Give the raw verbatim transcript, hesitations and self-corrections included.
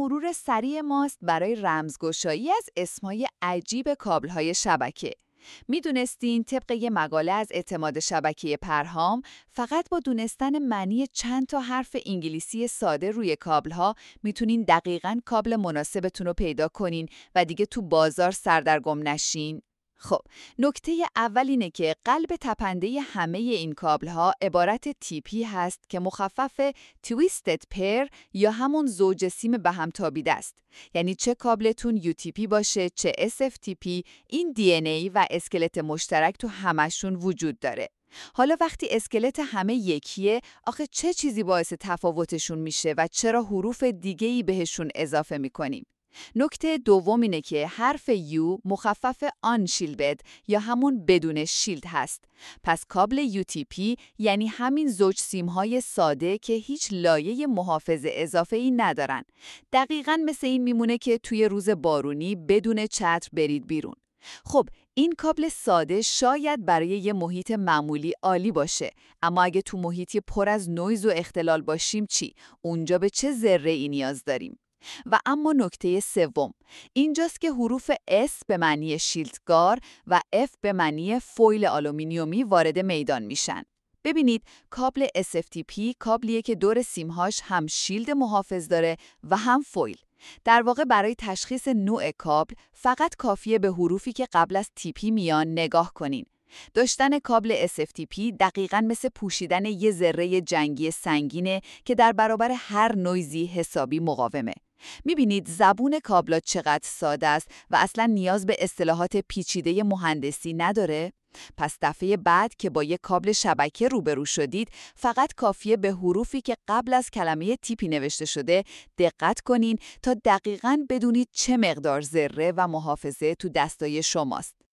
مرور سریع ماست برای رمزگشایی از اسمای عجیب کابل‌های شبکه. میدونستین طبق یه مقاله از اعتماد شبکه پرهام فقط با دونستن معنی چند تا حرف انگلیسی ساده روی کابل‌ها میتونین دقیقاً کابل مناسبتون رو پیدا کنین و دیگه تو بازار سردرگم نشین؟ خب، نکته اول اینه که قلب تپنده همه این کابل‌ها عبارت تی پی هست که مخفف Twisted Pair یا همون زوج سیم به هم تابیده است. یعنی چه کابلتون یو تی پی باشه چه اس اف تی پی، این دی ان ای و اسکلت مشترک تو همشون وجود داره. حالا وقتی اسکلت همه یکیه، آخه چه چیزی باعث تفاوتشون میشه و چرا حروف دیگه‌ای بهشون اضافه میکنیم؟ نکته دوم اینه که حرف U مخفف Unshielded یا همون بدون شیلد هست. پس کابل یو تی پی یعنی همین زوج سیم‌های ساده که هیچ لایه محافظ اضافه‌ای ندارن. دقیقاً مثل این میمونه که توی روز بارونی بدون چتر برید بیرون. خب، این کابل ساده شاید برای یه محیط معمولی عالی باشه، اما اگه تو محیطی پر از نویز و اختلال باشیم چی؟ اونجا به چه ذره‌ای نیاز داریم؟ و اما نکته سوم، اینجاست که حروف S به معنی شیلدگار و F به معنی فویل آلومینیومی وارد میدان میشن. ببینید، کابل اس اف تی پی کابلیه که دور سیمهاش هم شیلد محافظ داره و هم فویل. در واقع برای تشخیص نوع کابل فقط کافیه به حروفی که قبل از تی پی میان نگاه کنین. داشتن کابل اس اف تی پی دقیقاً مثل پوشیدن یه ذره جنگی سنگینه که در برابر هر نویزی حسابی مقاومه. میبینید زبون کابلات چقدر ساده است و اصلا نیاز به اصطلاحات پیچیده مهندسی نداره؟ پس دفعه بعد که با یک کابل شبکه روبرو شدید، فقط کافیه به حروفی که قبل از کلمه تیپی نوشته شده دقت کنین تا دقیقاً بدونید چه مقدار ذره و محافظه تو دستای شماست.